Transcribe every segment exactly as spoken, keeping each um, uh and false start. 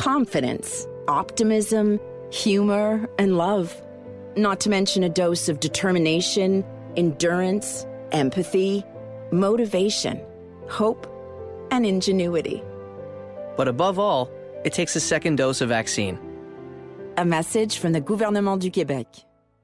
confidence, optimism, humor, and love. Not to mention a dose of determination, endurance, empathy, motivation, hope, and ingenuity. But above all, it takes a second dose of vaccine. A message from the Gouvernement du Québec.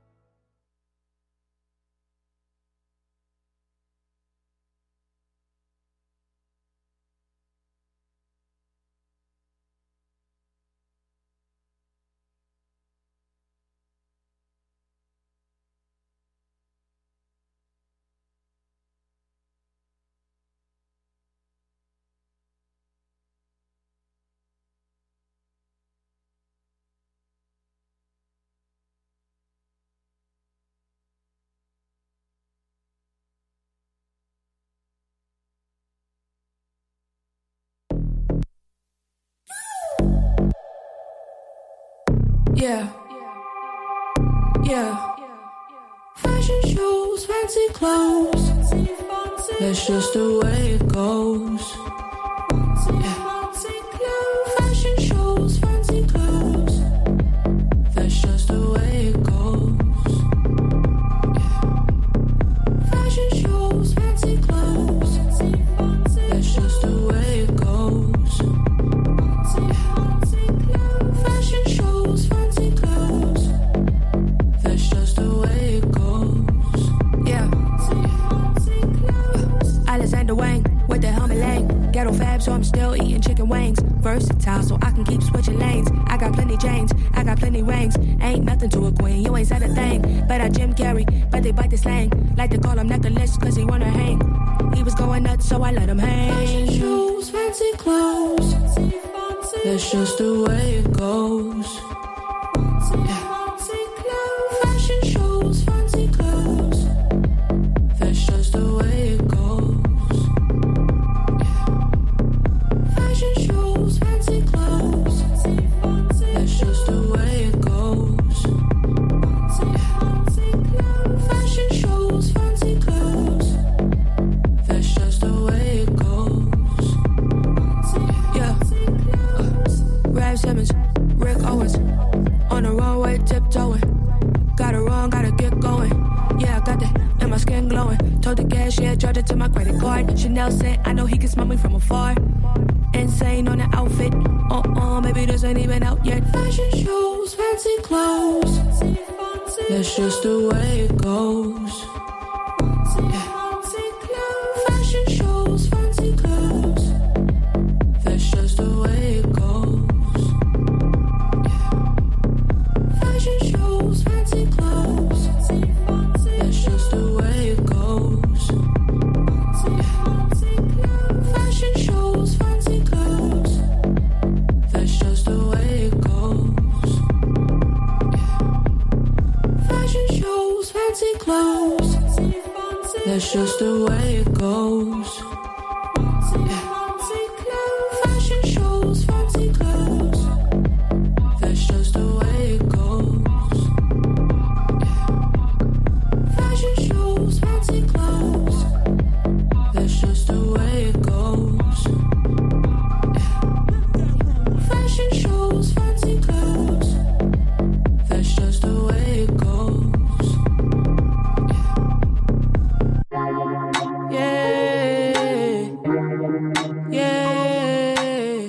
Yeah, yeah. Fashion shows, fancy clothes. That's just the way it goes. Yeah. Fashion shows, fancy clothes. That's just the way it goes. Yeah. Fashion shows, fancy clothes. That's just the way it goes. Yeah. Fashion shows, fancy clothes. That's just the way it goes. Yeah. Alexander Wang with the helmet lane. Ghetto fab, so I'm still eating chicken wings. Versatile, so I can keep switching lanes. I got plenty chains, I got plenty rings. Ain't nothing to a queen, you ain't said a thing. But I Jim Carrey, but they bite the slang. Like to call him Nicholas, cause he wanna hang. He was going nuts, so I let him hang. Fashion shows, fancy clothes. That's just the way it goes. Yeah. Fashion shows, fancy clothes. That's just the way it goes. Yeah. Fashion shows, fancy clothes. That's just the way it goes. Yeah. Fashion shows, fancy clothes. That's just the way it goes. Yeah. Uh, Rap Simmons, Rick Owens, on the runway tiptoeing. Got it wrong, gotta get going. Yeah, I got that, and my skin glowing. Told the cashier, charge it to my credit card. Chanel said, I know he can smell me from afar. Insane on the outfit. Uh-uh, maybe this ain't even out yet. Fashion shows, fancy clothes. That's just the way it goes. Yeah. Fashion shows, fancy clothes. That's just the way it goes. Yeah. Fashion shows, fancy clothes. That's just the way it goes. Yeah. Fashion shows, fancy clothes. That's just the way it goes. Yeah. Fashion shows, fancy clothes. That's just the way it goes. Yeah. Fashion shows, fancy clothes. That's just the way it goes. Yeah. Fashion shows, fancy clothes. That's just the way it goes. Yeah. Fashion shows, fancy clothes. That's just the way it goes. Yeah. Yeah.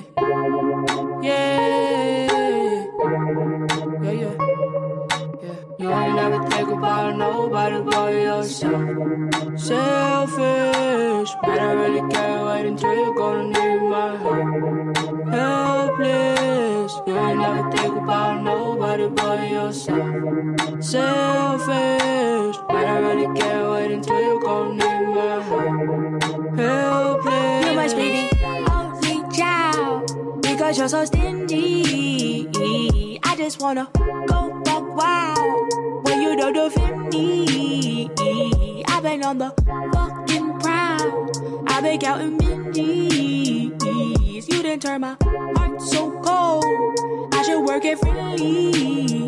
Yeah. Yeah, yeah. Yeah. You ain't never think about nobody but yourself. Selfish, but I really can't wait until you're gonna need my help. Helpless, you ain't never think about nobody but yourself. Selfish, but I really can't wait until you're gonna need my help. Helpless, you must be the only child because you're so stingy. I just wanna go buck wild when you don't defend me. I've been on the fucking prowl. I've been counting minties. You didn't turn my heart so cold. I should work it freely.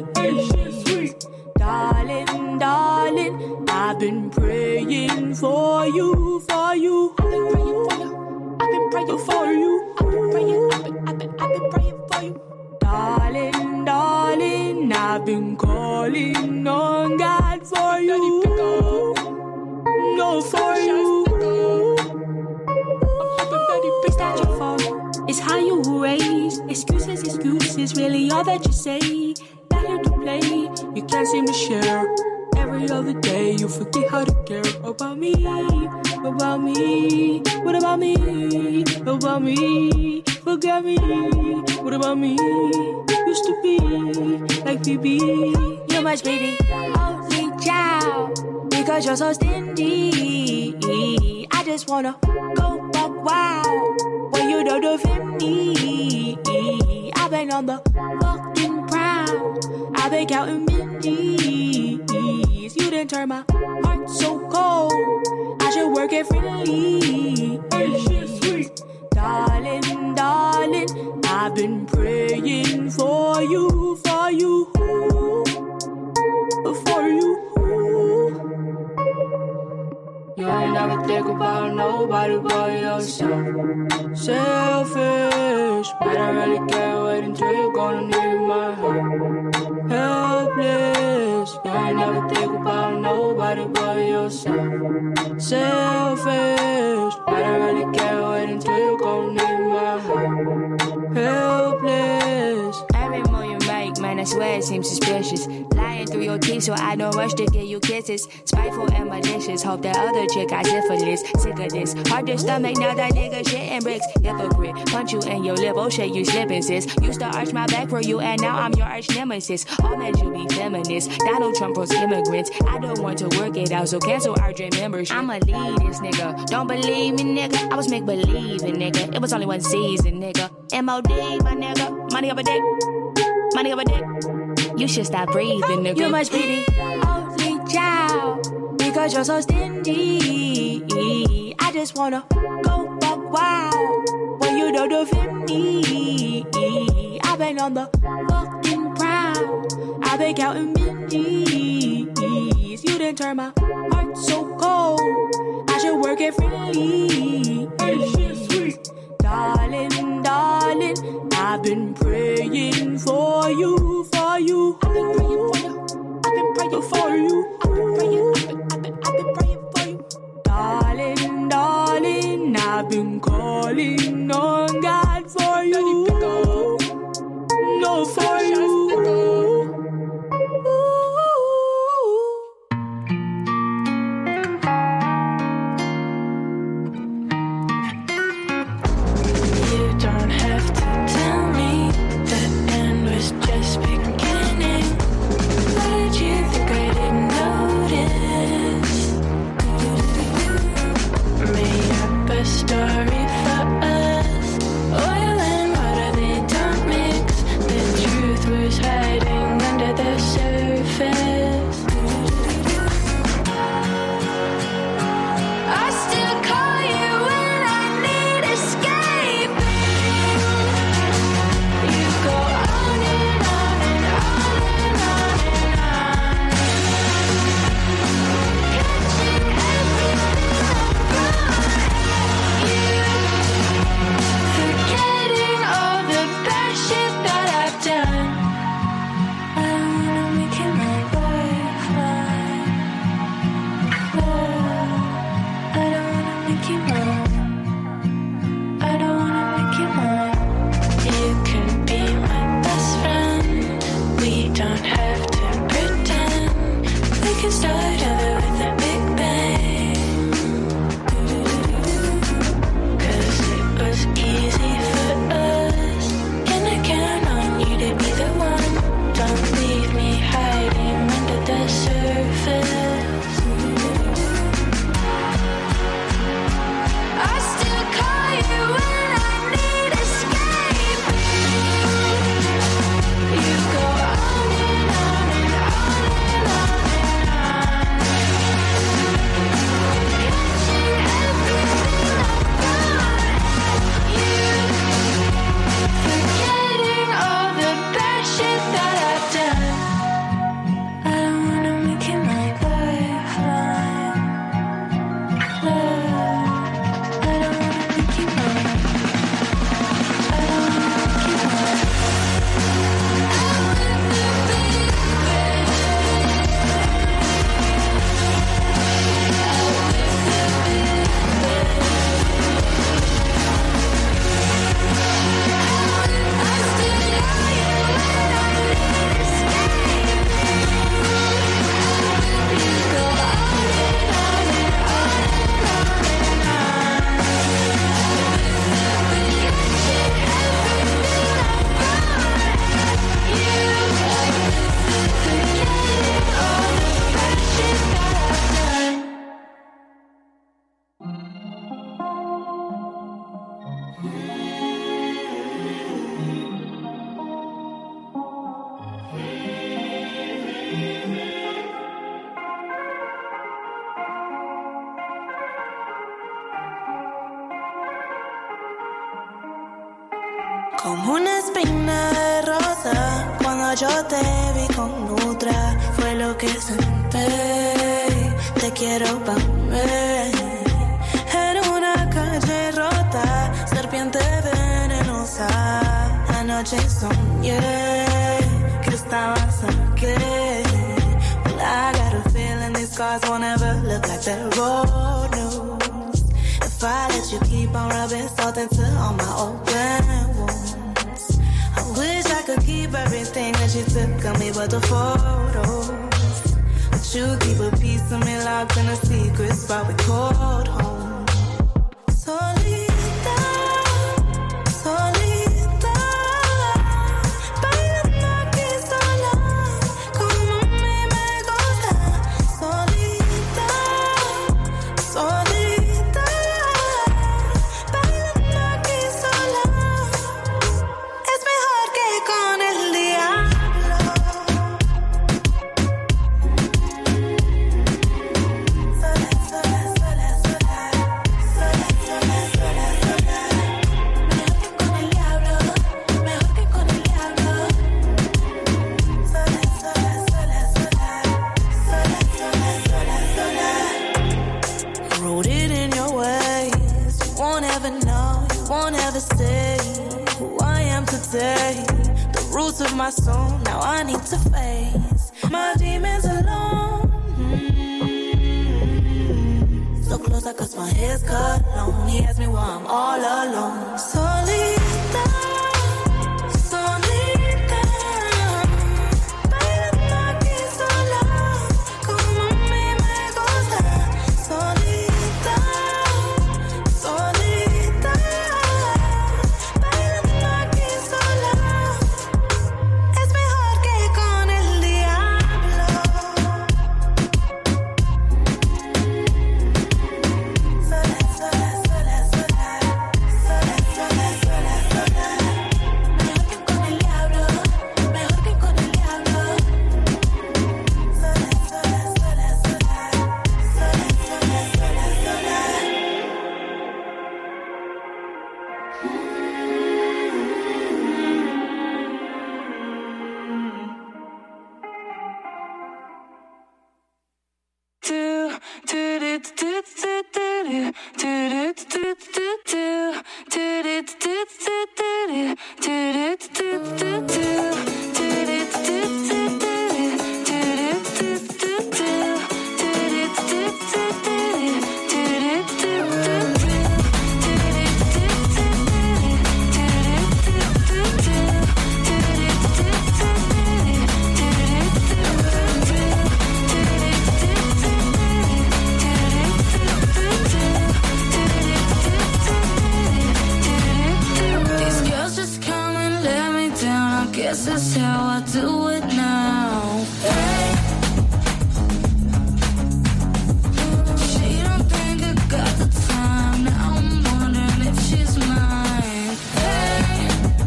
Darling, darling, I've been praying for you, for you. I've been praying for you. I've been praying for you. I've been praying, I've been, I've been, I've been praying for you. Darling, darling, I've been calling on God for you. No, for you. It's not your fault. It's how you were raised. Excuses, excuses, really all that you say. That you to play, you can't seem to share. Every other day you forget how to care about me, about me. What about me? About me. Forget me. What about me? Used to be like B B. You're my baby, only child. Because you're so stingy. I just wanna go buck wild when you don't defend me. I've been on the fucking prowl. I've been counting minties. You didn't turn my heart so cold. I should work it freely. Darling, darling, I've been praying for you, for you, for you. You ain't never think about nobody but yourself. Selfish, but I really can't wait until you're gonna need my help. Helpless, you ain't never think about nobody but yourself. Selfish, but I really can't wait until you're gonna need my help. Helpless. Every move you make, man, I swear it seems suspicious. Lying through your teeth so I don't rush to give you kisses. Spiteful and malicious, hope that other chick got syphilis. Sick of this, hard to stomach now that nigga shitting bricks. Hypocrite, punch you in your lip, oh shit, you slipping sis. Used to arch my back for you and now I'm your arch nemesis. All men should be feminists, Donald Trump pros immigrants. I don't want to work it out, so cancel our dream membership. I'ma lead this nigga, don't believe me nigga. I was make believing nigga, it was only one season nigga. M O D my nigga, money over dick, money over dick. You should stop breathing nigga. You must be the only child, because you're so stingy. I just wanna go buck wild when you don't defend me. I've been on the fucking prowl. I've been counting minties. You didn't turn my heart so cold. I should work it freely. Darling, darling, I've been praying for you, for you. I've been praying for you. I've been praying for you. I've been praying, I've been, I've been, I've been praying for you. Darling, darling, I've been calling on God for you. No, for you. Story for us. Oil and water, they don't mix. The truth espina de rosa cuando yo te vi con otra. Fue lo que sentí, te quiero pa' mí. En una calle rota, serpiente venenosa. Anoche soñé que estabas aquí. Well, I got a feeling these scars won't ever look like they're old news. If I let you keep on rubbing salt into all my open wounds. I wish I could keep everything that you took of me but the photos. But you keep a piece of me locked in a secret spot we called home. Solita, solita, bailando aquí sola, como a mí me gusta. Solita, solita, bailando aquí sola. Es mejor que con el diablo. Sola, sola, sola, sola. Sola, sola, sola, sola. Mejor que con el diablo. Mejor que con el diablo. Sola, sola, sola, sola. Sola, sola, sola, sola. Rooted in your ways. You won't ever know. You won't ever see who I am today. The roots of my soul. Now I need to face my demons alone. Mm. So close, I cause my hair's cut long. He asked me why I'm all alone. Solita, solita, bailando aquí sola, como a mí me gusta. Solita, solita, bailando aquí sola. Es mejor que con el diablo. Sola, sola, sola, sola. Sola, sola, sola, sola. Mejor que con el diablo. Mejor que con el diablo. Sola, sola, sola, sola. Sola, sola, sola, sola. These girls just come and let me down. I guess that's how I do it now. Hey. She don't think I got the time. Now I'm wondering if she's mine. Hey.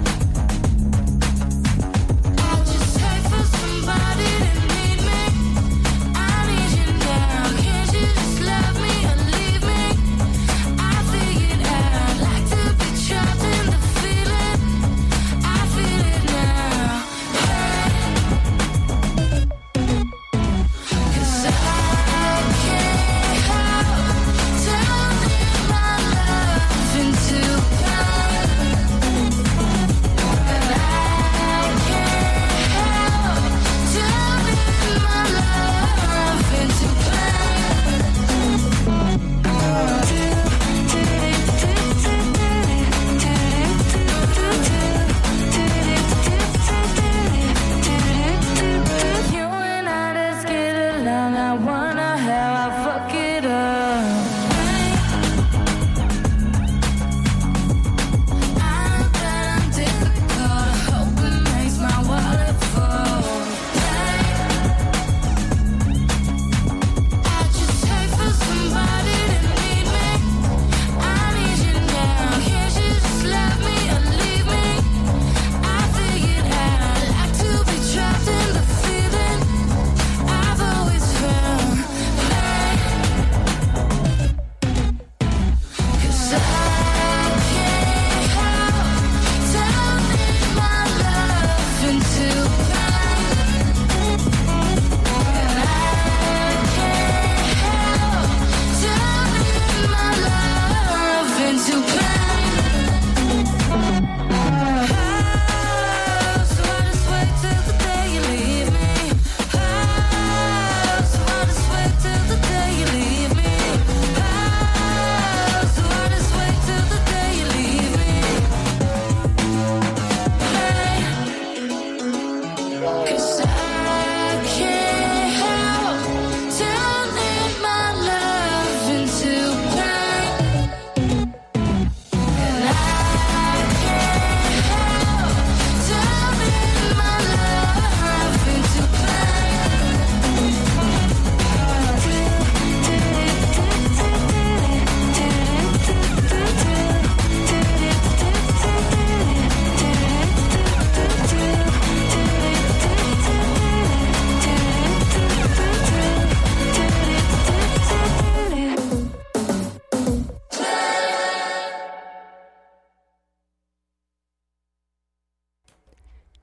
I just hate for somebody to need me. I need you now. Can't you just love me or leave me? I figured out like to be trapped in the feeling. I feel it now. Hey.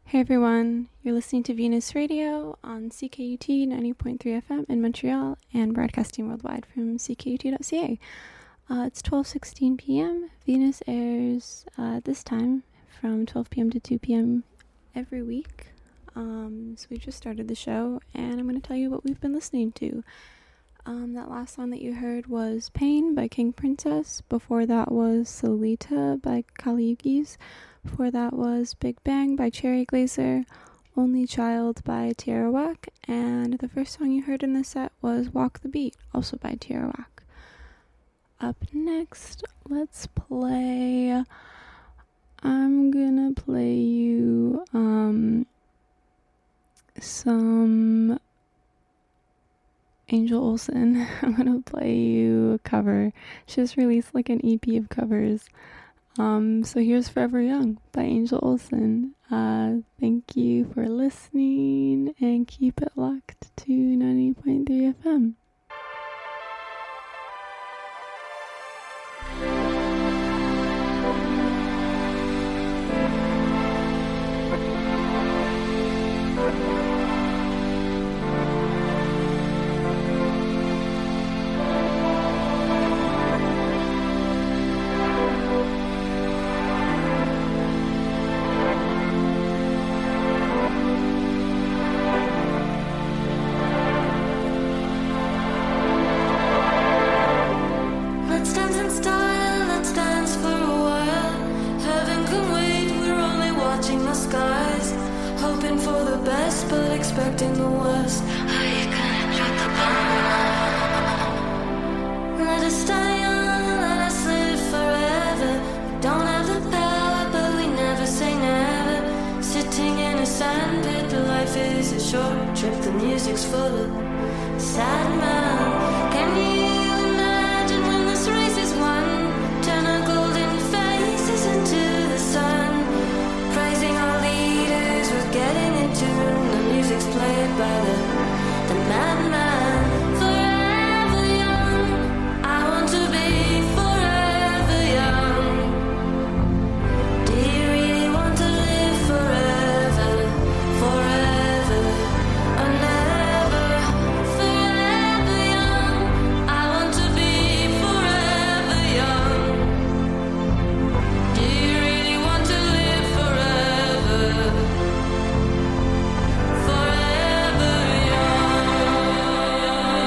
Hey everyone, you're listening to Venus Radio on C K U T ninety point three F M in Montreal and broadcasting worldwide from c k u t dot c a. Uh, it's twelve sixteen p.m. Venus airs uh, this time from twelve p.m. to two p.m. every week. Um, so we just started the show, and I'm going to tell you what we've been listening to. Um, that last song that you heard was Pain by King Princess. Before that was Solita by Kali Uchis. Before that was Big Bang by Cherry Glazer, Only Child by Tierra Whack, and the first song you heard in the set was Walk the Beat, also by Tierra Whack. Up next, let's play, I'm gonna play you um, some Angel Olsen. I'm gonna play you a cover. She just released like an E P of covers. Um, so here's Forever Young by Angel Olsen. Uh, thank you for listening and keep it locked to ninety point three F M. Expecting the worst. How you gonna drop the bomb? Let us stay young, let us live forever. We don't have the power, but we never say never. Sitting in a sandpit, but life is a short trip. The music's full of sad man. Can you imagine when this race is won? Turn our golden faces into the sun. Praising our leaders, we're getting in tune. Music's played by the, the madman. Forever young, I want to be forever young. Do you really want to live forever, forever, or never? Forever young, I want to be forever young. Do you really want to live forever? Forever young.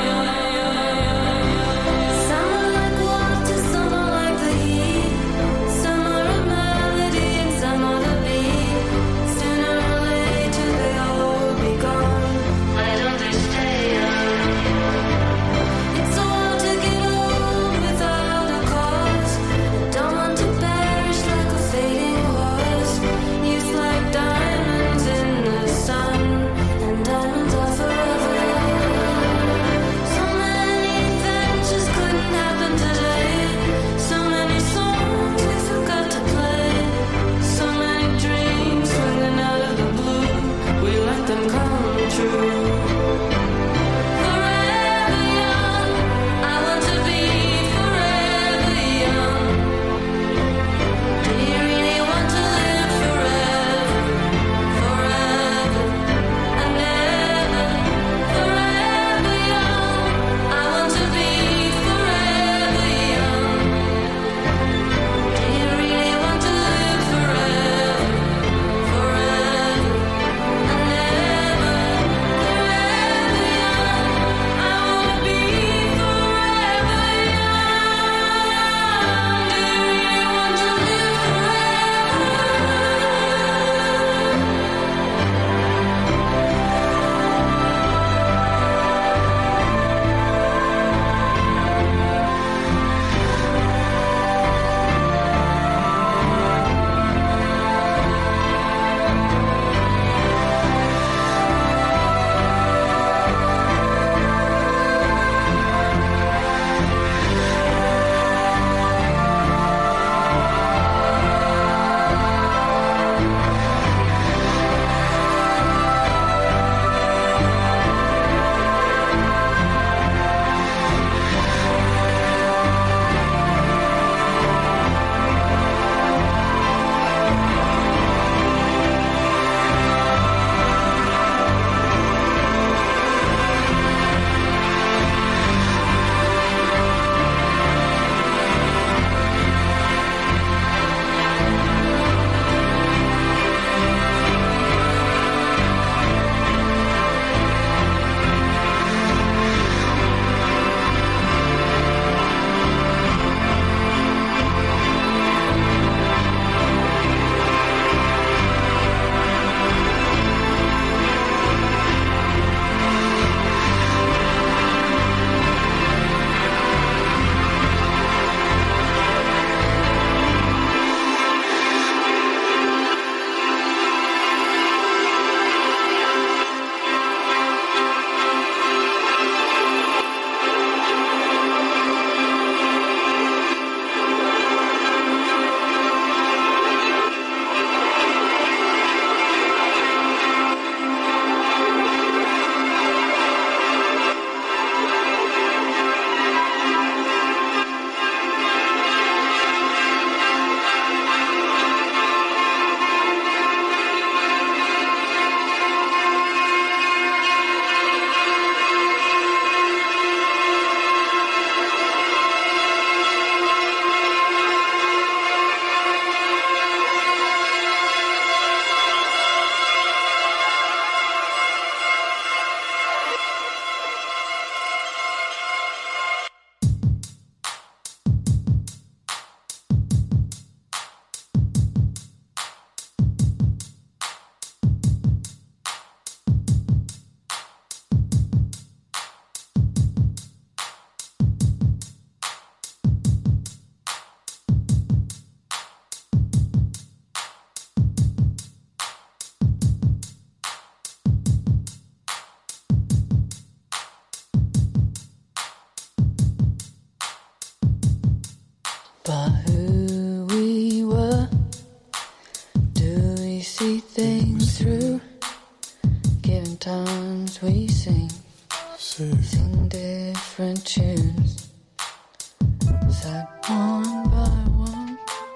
through. Given times we sing, sing, sing different tunes. Sad one by one,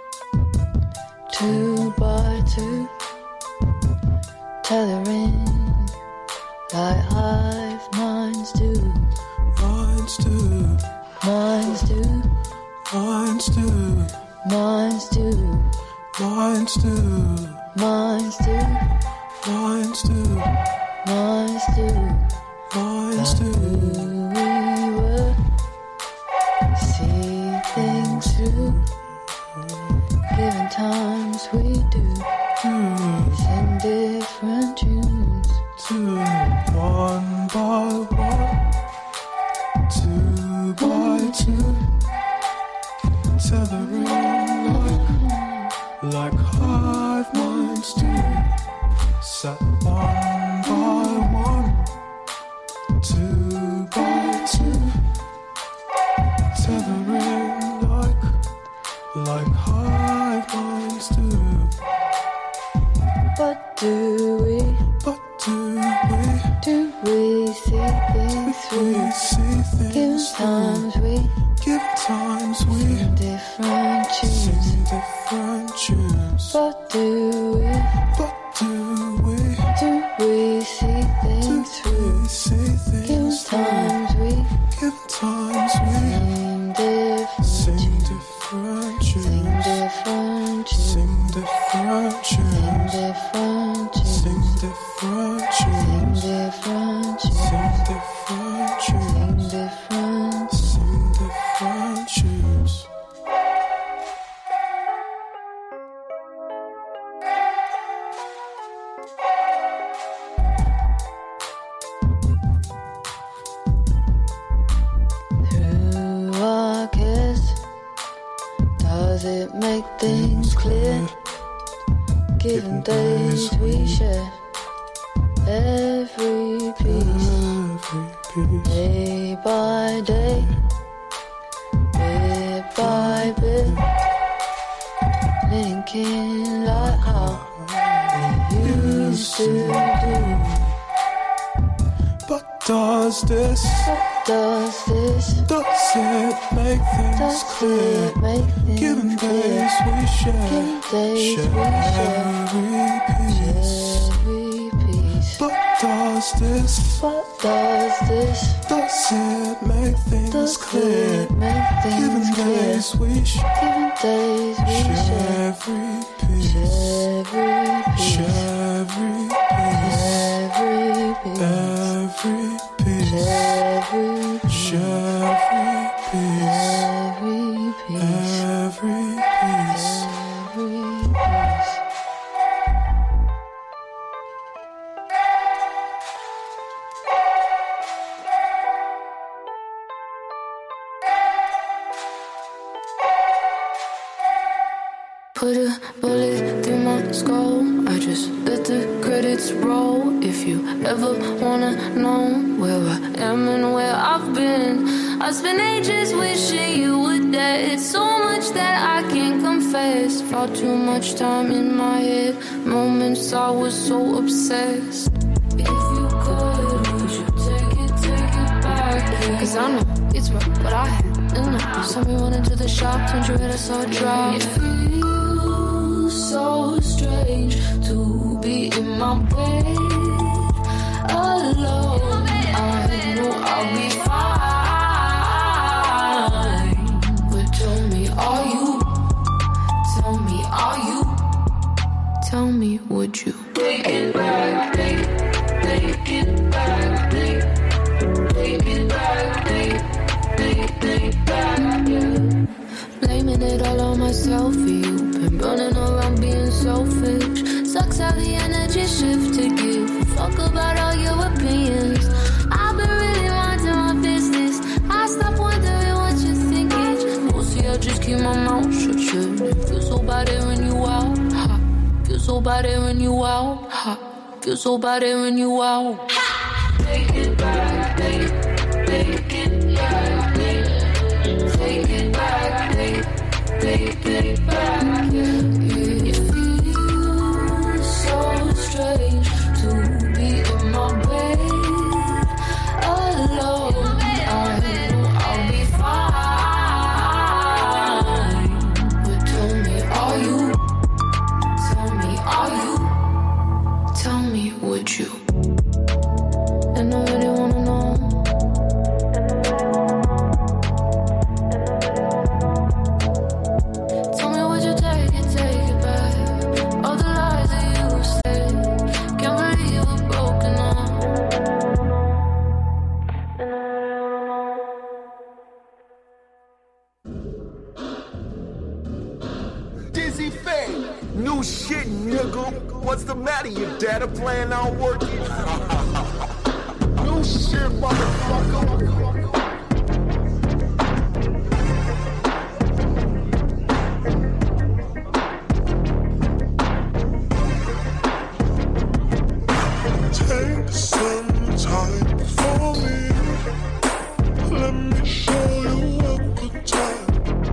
two by two, tethering like hive minds do. Minds do. Minds do. Minds do. Minds do. Minds do. Minds do. Minds do. Minds do. Minds do. We were see things through. Given times we do. Sing different tunes. Two, one by one, two by two, tethering like, like hive minds do. Set one by one, two by two, tethering like, like hive minds do. But do we? But do we? Do we see things We through? see Given things times we Give times we sing different tunes. sing different tunes. But do we? But do we? Do we see Do things through? we see Given things times we Give times we sing different sing tunes. different Sing tunes. different tunes. Sing different Sing tunes. different tunes. Sing different Sing tunes. different Sing tunes. different Sing tunes. different. Sing different tunes. Through our kiss, does it make things clear? Given days we share every piece, Every piece. day by day, bit by bit, linking like how we used to do. But does this, What does this, does it make things does clear? it make things Given clear? days we share, Given days we share share every piece. every piece. But does this, What does this, does it make things does clear? it make Given things clear? days we share, Given days we share share every piece. every piece. Share every piece. Every piece. Every piece. Every piece. Share every piece. Every piece. Every piece. Every piece. Put a bullet through my skull. I just let the credits roll. If you ever wanna know where I am and where I've been, I spent ages wishing you were dead. So much that I can't confess. Far too much time in my head. Moments I was so obsessed. If you could, would you take it, take it back? Cause I know it's rough, but I had enough. Saw me running to the shop, turned your head, I saw a drop. It feels so strange to be in my bed alone. I know I'll be fine, but tell me, are you? Tell me, are you? Tell me, would you? Take it back, take, take it back, take, take it back, take, take, take back, yeah. Blaming it all on myself for you. Been running around being selfish. Sucks how the energy shift to give a fuck about all your opinions. I've been really minding my business. I stop wondering what you're thinking. Mostly I just keep my mouth shut, shut. It feels so bad hearing you out. Ha. Feels so bad hearing you out. Ha. Feels so bad hearing you out. Ha. Take it back, take, take it back, take, take it back, take, take it back. Yeah. It feels so strange with you. And I really wanna know. Tell me, would you take it, take it back? All the lies that you said, can't believe we're broken up. And I really wanna know. Dizzy Fame, new shit, nigga. What's the matter? Your data plan not working? New shit, motherfucker. Take some time for me. Let me show you a good time.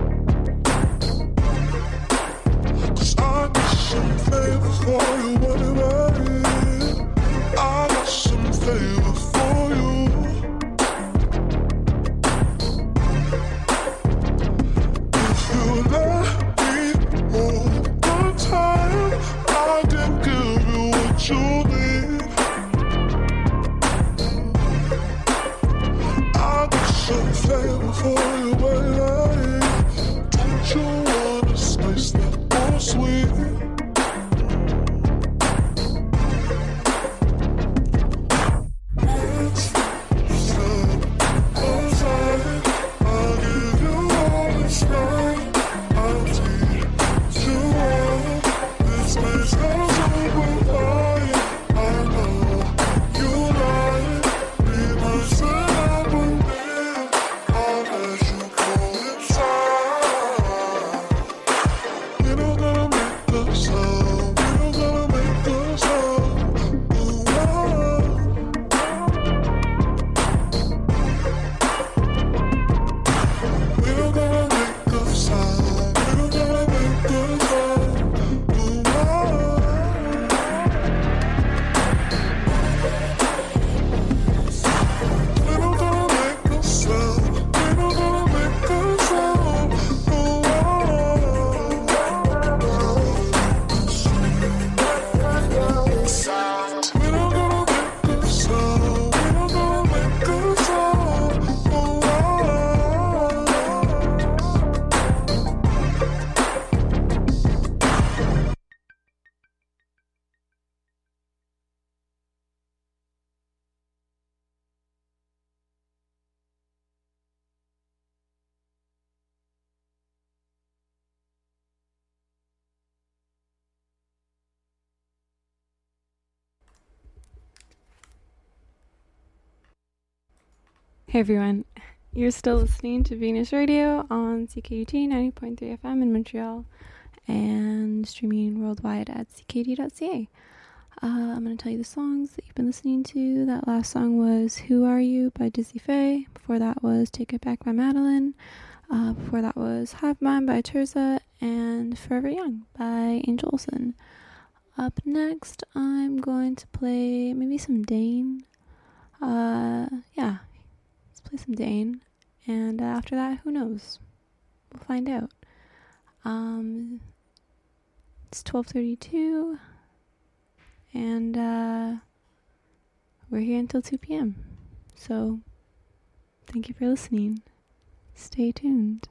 'Cause I got some flavor for you, whatever it is. I got some flavor for you. If you let me hold the time, I can give you what you need. I got some flavor for you, whatever it is. Don't you wanna spice that more sweet? Hey everyone, you're still listening to Venus Radio on C K U T ninety point three F M in Montreal and streaming worldwide at c k u t dot c a. Uh, I'm going to tell you the songs that you've been listening to. That last song was Who Are You by Dizzy Faye. Before that was Take It Back by Madeline. Uh, before that was Hive Mind by Terza and Forever Young by Angel Olsen. Up next, I'm going to play maybe some Dane. Uh, yeah. Play some Dane, and uh, after that, who knows? We'll find out. Um, it's twelve thirty-two, and uh, we're here until two p.m. So, thank you for listening. Stay tuned.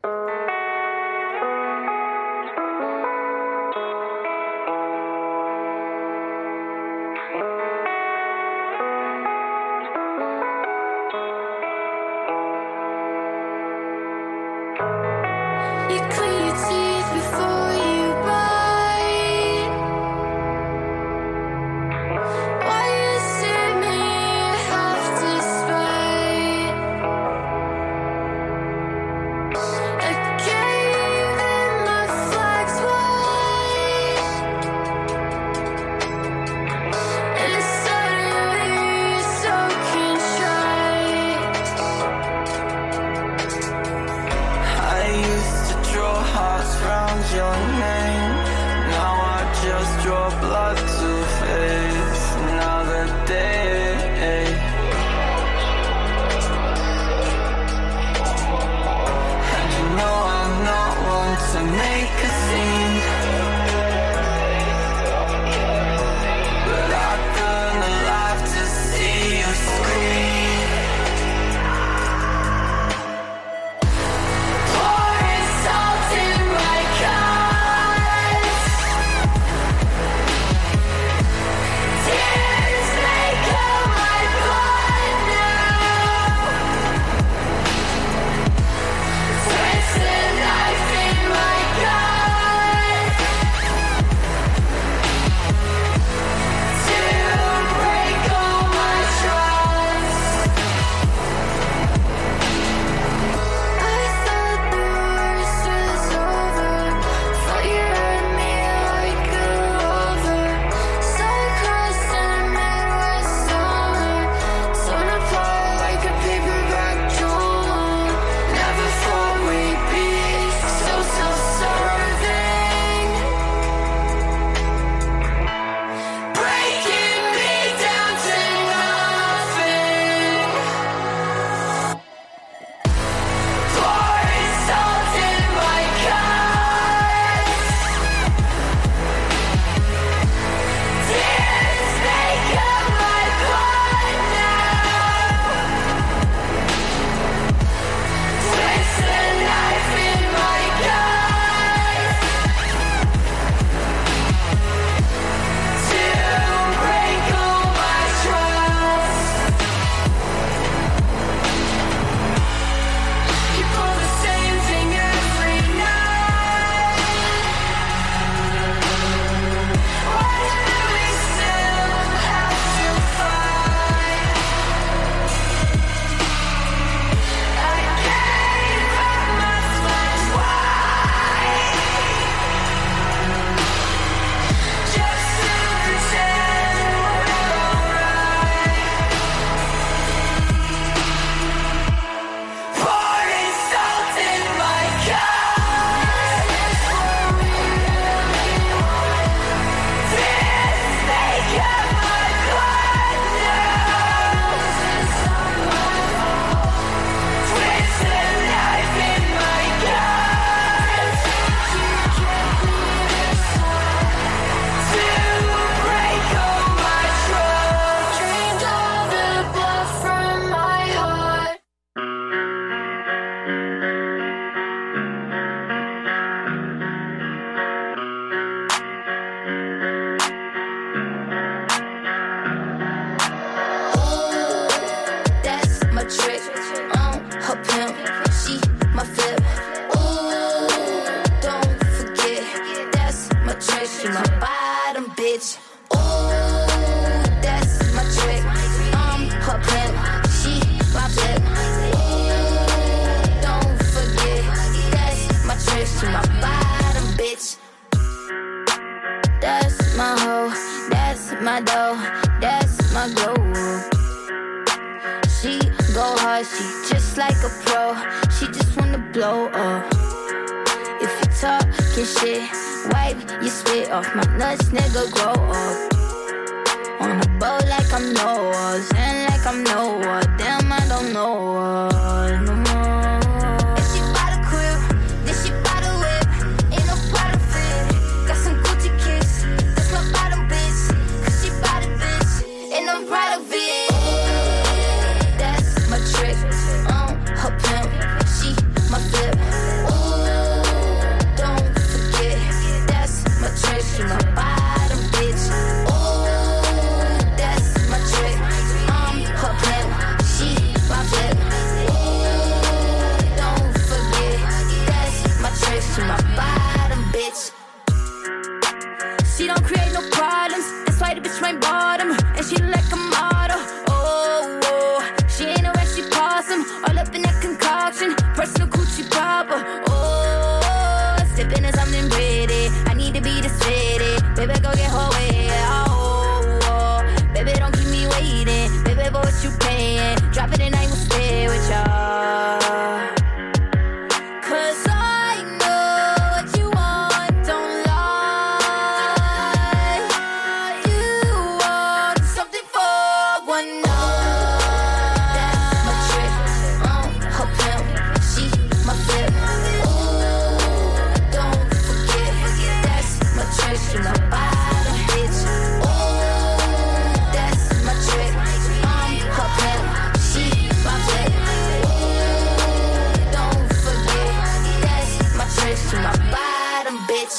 Again trick. Um, her pimp, she my flip. Ooh, don't forget, that's my trick. She my bottom bitch. Ooh, that's my trick. Um, her pimp, she my flip. Ooh, don't forget, that's my trick. She my bottom bitch. That's my hoe, that's my dough, that's my glow. She go hard, she just like a pro. She just wanna blow up. If you talkin' shit, wipe your spit off my nuts, nigga, grow up. On a boat like I'm Noah, and like I'm Noah. Damn, I don't know her no more. If she bought a crib, then she bought a whip. Ain't no bottom fit. Got some Gucci kicks, that's my bottom bitch. Cause she bought a bitch, and I'm proud of it. My trick, um, her pimp, she my flip. Ooh, don't forget, that's my trick. She my bottom bitch. Ooh, that's my trick. Um, her pimp, she my flip. Ooh, don't forget, that's my trick. She my bottom bitch. She don't create no problems, that's why the bitch my bottom. And she like a model. Oh, oh. She ain't a she possum, all up in that concoction. Personal coochie popper. Oh, sipping on something pretty. I need to be the city. Baby, go get her way. Oh, oh, baby, don't keep me waiting. Baby, but what you paying? Drop it and I will stay with y'all. Cause I know what you want, don't lie. You want something for one night. She my bottom bitch. Ooh, that's my trick. Um, her pimp, she my flip. Ooh, don't forget, that's my trick. She my bottom bitch.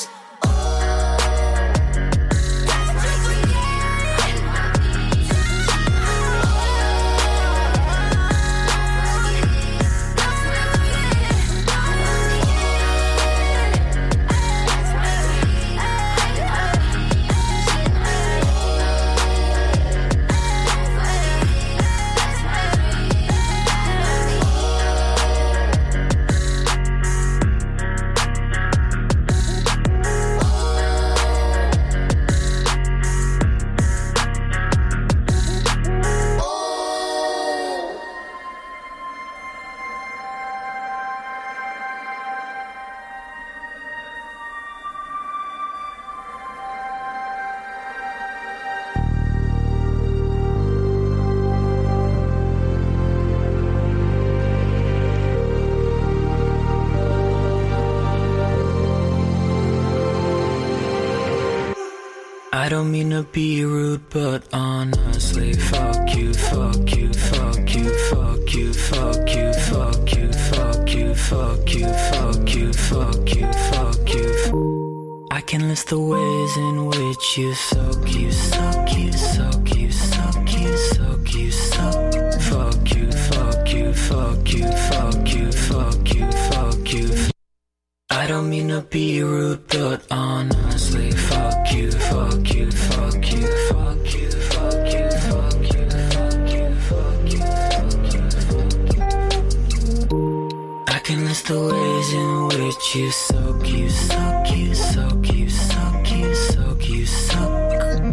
I don't mean to be rude, but honestly, fuck you, fuck you, fuck you, fuck you, fuck you, fuck you, fuck you, fuck you, fuck you, fuck you, fuck you. I can list the ways in which you suck, you suck, you suck, you suck, you suck, you suck. Fuck you, fuck you, fuck you, fuck you, fuck you, fuck you. I don't mean to be rude, but honestly, fuck you, fuck you, fuck you, fuck you, fuck you, fuck you, fuck you, fuck you, fuck you, fuck you. I can list the ways in which you suck, you suck, you suck, you suck, you suck, you suck.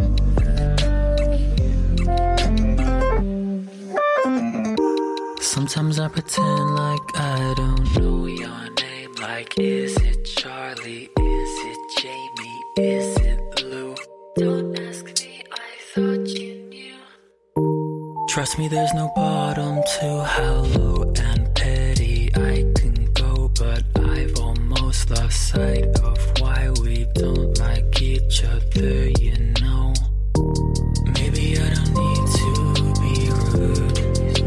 Sometimes I pretend like I don't know your name. Like, is it Charlie? Is it Jamie? Is it Lou? Don't ask me, I thought you knew. Trust me, there's no bottom to how low and petty I can go. But I've almost lost sight of why we don't like each other, you know. Maybe I don't need to be rude.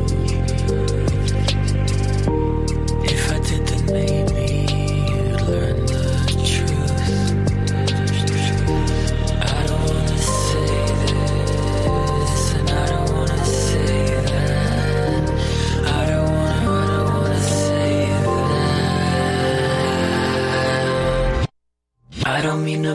If I did, then maybe you'd learn the truth. I don't wanna say this, and I don't wanna say that. I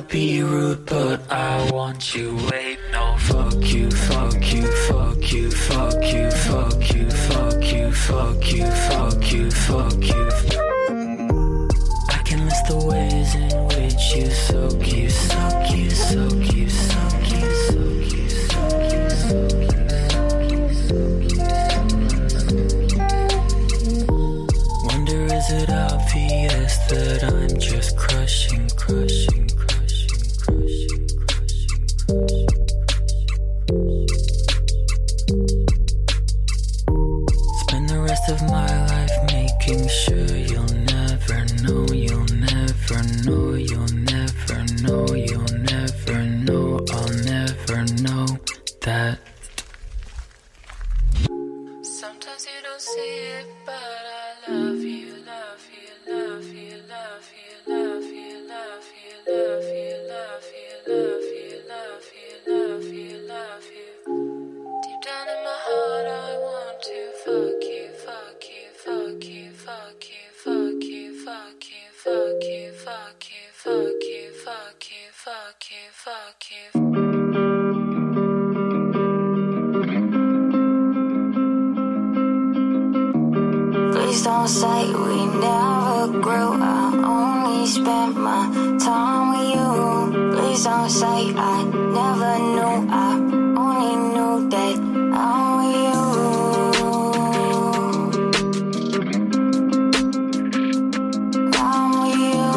be rude, but I want you. Wait, no, fuck you, fuck you, fuck you, fuck you, fuck you, fuck you, fuck you, fuck you, fuck you. I can list the ways in which you suck, you suck, you suck, you suck, you suck, you suck, you suck, you suck. Wonder, is it obvious that I'm just crushing, crushing, crushing, crushing, crushing, crushing? Spend the rest of my life making sure you'll never know, you'll never know, you'll never know, you'll never know, I'll never know that. Sometimes you don't see it, but I love you, love you, love you, love you, love you, love you, love you, love you, love you, love you, love you, love you. Deep down in my heart, I want to fuck you, fuck you, fuck you, fuck you, fuck you, fuck you, fuck you, fuck you, fuck you, fuck you, fuck you, fuck you. Please don't say we never grew. I only spent my time with you. Please don't say I never knew. I only knew that I'm with you. I'm with you.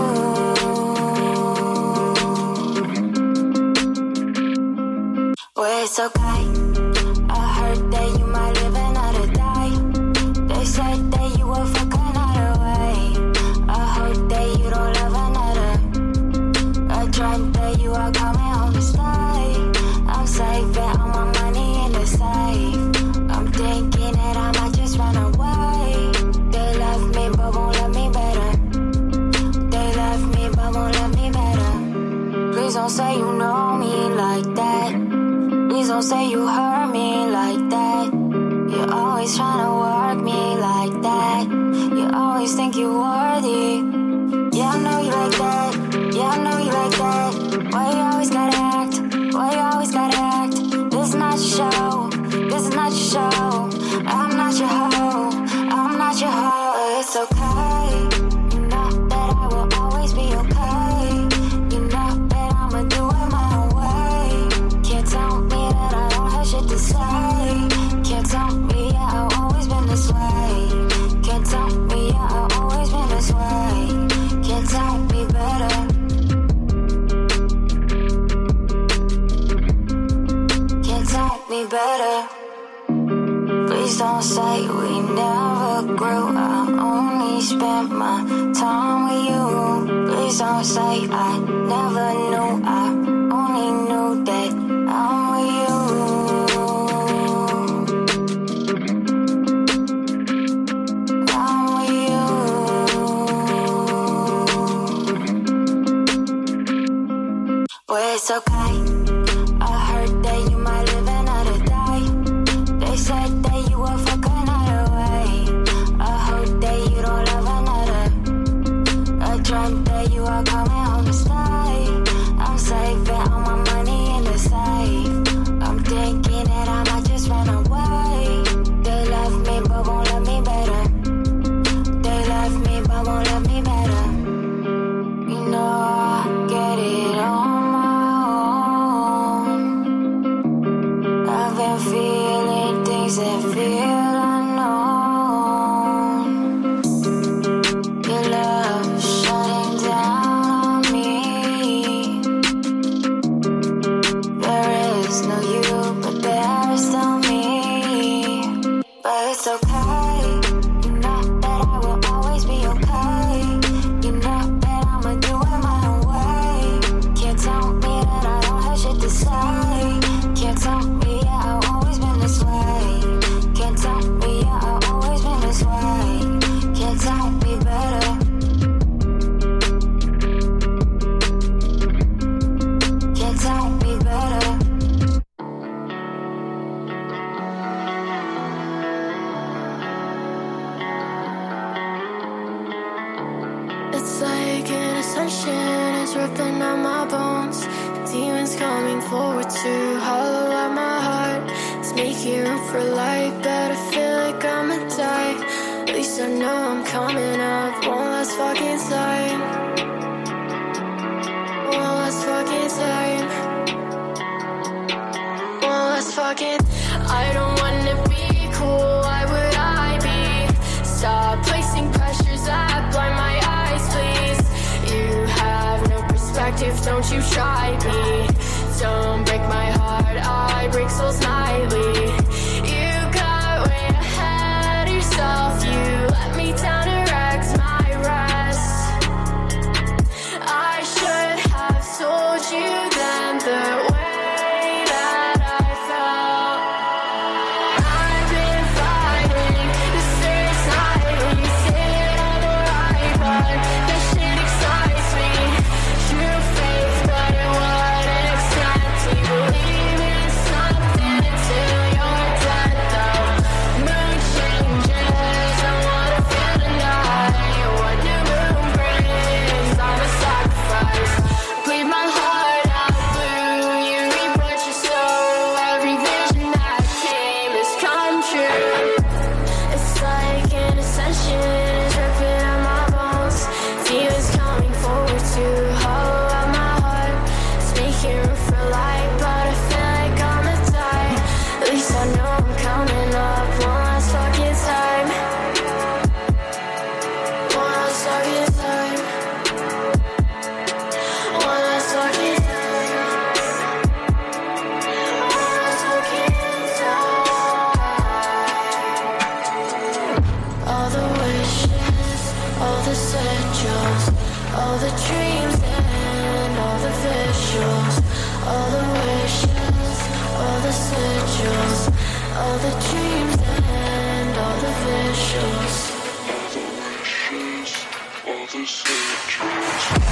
Well, it's okay. I heard that you might live another day. They said that you were fucking another way. I hope that you don't love another. I dreamt that you are coming home to stay. I'm saving all my money in the safe. I'm thinking that I might just run away. They love me but won't love me better. They love me but won't love me better. Please don't say you know me like that. Please don't say you heard me like that. You're always trying to work me like that. You always think you're worthy. Yeah, I know you like that. Yeah, I know you like that. Why you always gotta act? Why you always gotta act? This is not your show. This is not your show. I'm not your hoe. I'm not your hoe. It's okay. You know that I will always be okay. You know that I'ma do it my own way. Can't tell me that I don't have shit to say. Can't tell me yeah, I've always been this way. Can't tell me yeah, I've always been this way. Can't tell me better. Can't tell me better. Please don't say we never grew. I only spent my time with you. Please don't say I never knew. I only knew that I'm with you. I'm with you. Well, it's okay. I heard that you might live another day. They said that you were fucking another way. I hope that you don't love another. I dreamt that you are coming home to stay. I'm saving all my money in the safe. I'm thinking that I might just run away. They love me but won't love me better. They love me but won't love me better. You know I get it on my own. I've been feeling things that feel unknown. Your love is shutting down on me. There is no you, but there is still me. But it's okay. You know that I will always be okay. You know that I'ma do it my own way. Can't tell me that I don't have shit to say. Can't tell me yeah, I've always been this way. Can't tell me yeah, I've always been this way. Can't tell me better. Can't tell me better. It's like an ascension, it's ripping out my bones. Demons coming forward to hollow out my heart. It's making room for light, but I feel like I'ma die. At least I know I'm coming up one last fucking time. One last fucking time. One last fucking. I don't wanna be cool. Why would I be? Stop placing pressures that blind my eyes, please. You have no perspective. Don't you try me. Don't break my heart. I break souls nightly. You got way ahead of yourself. You let me down to wreck my rest. I should have told you then the way that I felt. I've been fighting the stairs nightly, saying all the right, but that shit excites me. True faith, but it wouldn't extend to believe in something until you're dead, though. Mood changes, I wanna feel tonight. What new moon brings, I'm a sacrifice. Bleed my heart out blue, you reap what you sow. Every vision that came has come true. It's like an ascension, it's ripping at my bones. Demons coming forward to hollow out my heart. It's making room for light, but I feel like I'ma die. At least I know I'm coming up one last fucking time. One last fucking time. One last fucking time. One last fucking time. All the wishes, all the sigils, all the dreams and all the visuals. All the wishes, all the sigils, all the dreams and all the visuals. All the secrets.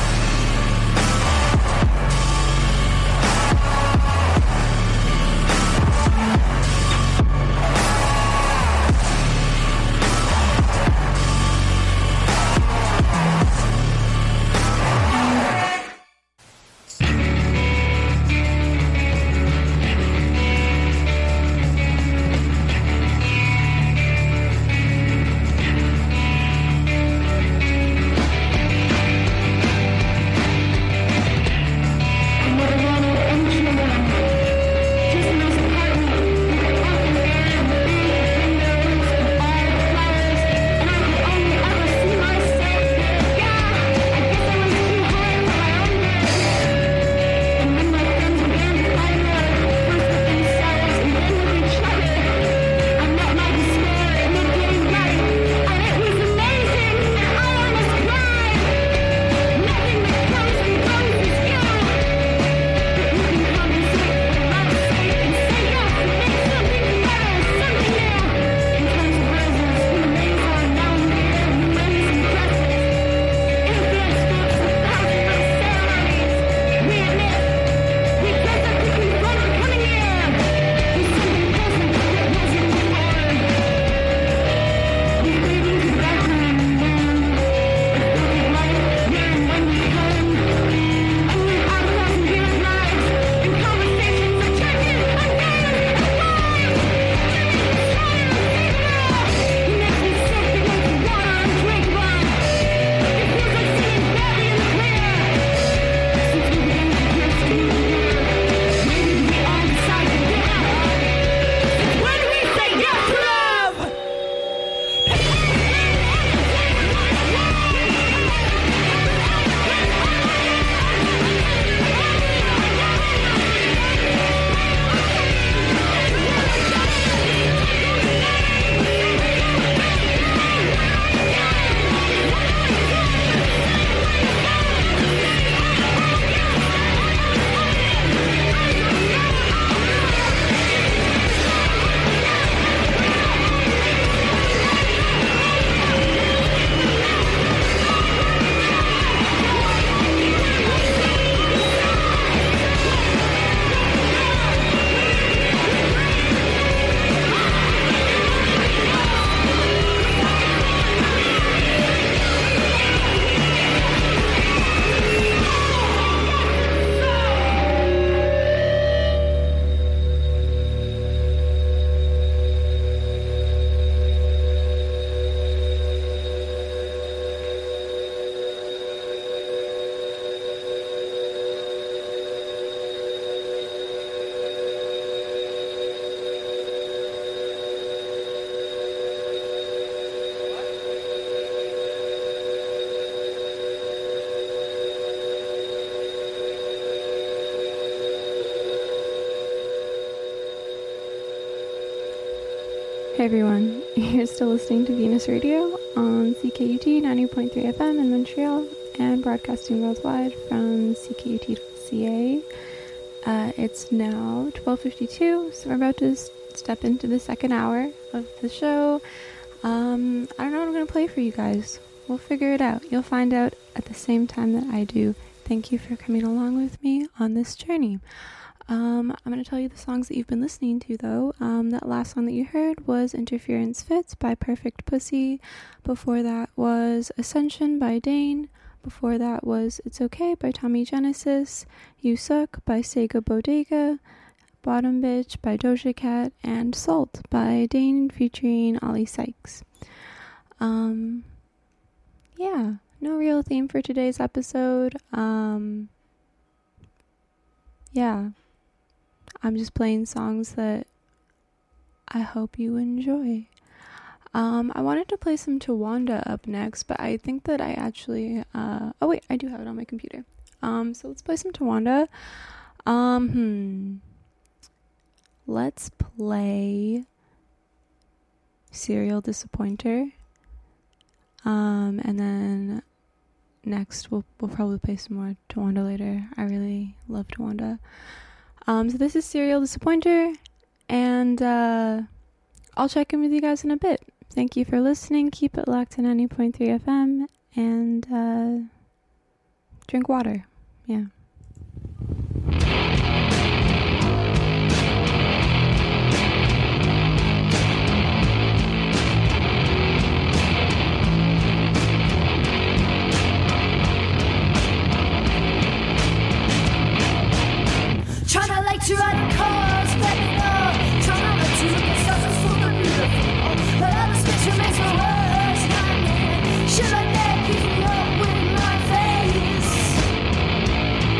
Hey everyone, you're still listening to Venus Radio on C K U T ninety point three F M in Montreal and broadcasting worldwide from C K U T dot C A. Uh, it's now twelve fifty-two, so we're about to s- step into the second hour of the show. Um, I don't know what I'm going to play for you guys. We'll figure it out. You'll find out at the same time that I do. Thank you for coming along with me on this journey. Um, I'm going to tell you the songs that you've been listening to, though. Um, that last song that you heard was Interference Fits by Perfect Pussy. Before that was Ascension by Dane. Before that was It's Okay by Tommy Genesis. You Suck by Sega Bodega. Bottom Bitch by Doja Cat. And Salt by Dane featuring Ollie Sykes. Um, yeah, no real theme for today's episode. Um, yeah. I'm just playing songs that I hope you enjoy. Um, I wanted to play some Tawanda up next, but I think that I actually, uh, oh wait, I do have it on my computer. Um, so let's play some Tawanda. Um, hmm. Let's play Serial Disappointer. Um, and then next we'll, we'll probably play some more Tawanda later. I really love Tawanda. Um, so this is Serial Disappointer, and uh, I'll check in with you guys in a bit. Thank you for listening. Keep it locked to ninety point three F M, and uh, drink water. Yeah. Tryna like to ride a cars, let me know. Tryna like to look at stars and full of beautiful. But all the picture makes my worst nightmare. Shit like that keeps me up with my face.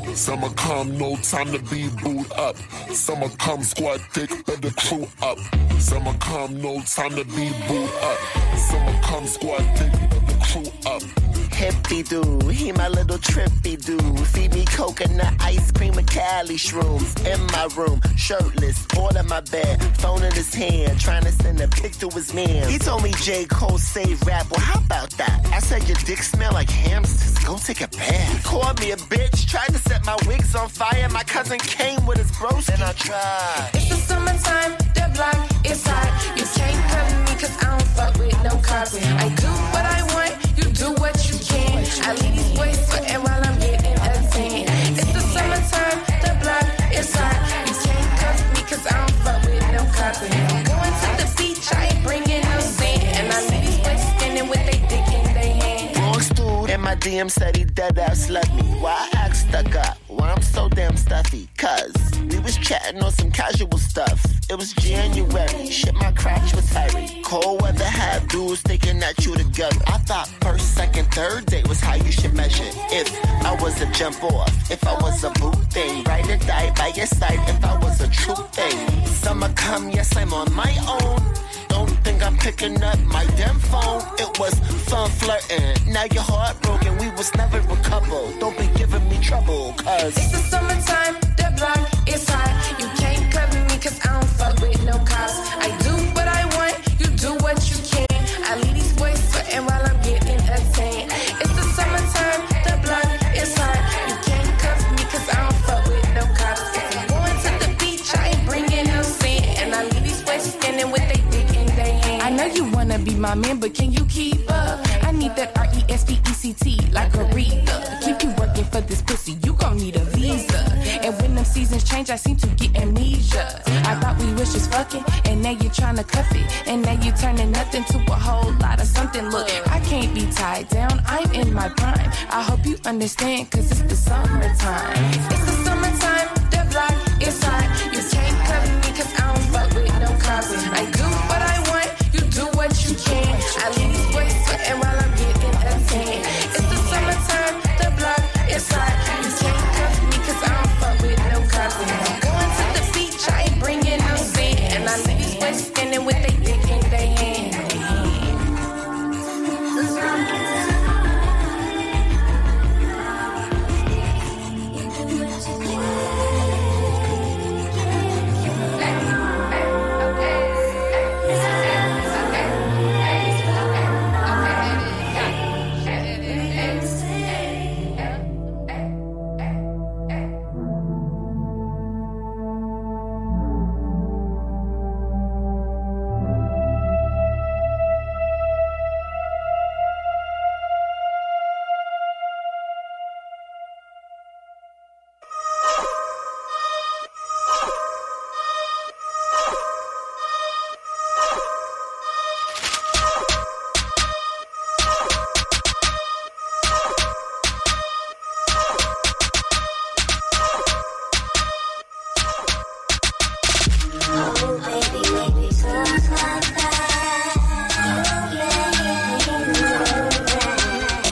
Summer come, no time to be booed up. Summer come, squad thick, better crew up. Summer come, no time to be booed up. Summer come, squad thick, better crew up. Hippie dude, he my little trippy dude. Feed me coconut ice cream with Cali shrooms. In my room, shirtless, all in my bed, phone in his hand, trying to send a pic to his man. He told me J. Cole saved rap, well how about that? I said your dick smell like hamsters, go take a bath. He called me a bitch, tried to set my wigs on fire. My cousin came with his bros, and I tried. It's the summertime, the block is hot. You can't cover me cause I don't fuck with no cops. I do what I want, you do what you can. I leave these boys sweating while I'm getting a tan. It's the summertime, the block is hot. You can't cover me cause I don't fuck with no cops. I'm going to the beach, I ain't bringing no sand. And I leave these boys standing with they dick in their hand. Wrong dude in my D M said he dead ass love me. Why I act stuck up? Why I'm so damn stuffy? Cause we was chatting on some casual stuff. It was January, shit my crotch was hairy. Cold weather had dudes thinking that you together. I thought first, second, third date was how you should measure. If I was a jump off, if I was a boot thing, ride or die by your side if I was a true thing. Summer come, yes I'm on my own. Don't think I'm picking up my damn phone. It was fun flirting, now you're heartbroken. We was never a couple, don't be giving me trouble. Cause it's the summertime, the block is hot. You can't cover me cause I don't fuck with no cops. I do what I want, you do what you can. I leave these boys sweating while I'm getting a tan. It's the summertime, the block is hot. You can't cover me cause I don't fuck with no cops. If I'm going to the beach, I ain't bringing no sand. And I leave these boys standing with they dick in their hand. I know you wanna be my man, but can you keep up? I need that R E S P E C T like Aretha. Keep you working for this pussy, you gon' need a visa. And when them seasons change, I seem to get amnesia. I thought we was just fucking, and now you're trying to cuff it. And now you're turning nothing to a whole lot of something. Look, I can't be tied down, I'm in my prime. I hope you understand, cause it's the summertime. It's the summertime,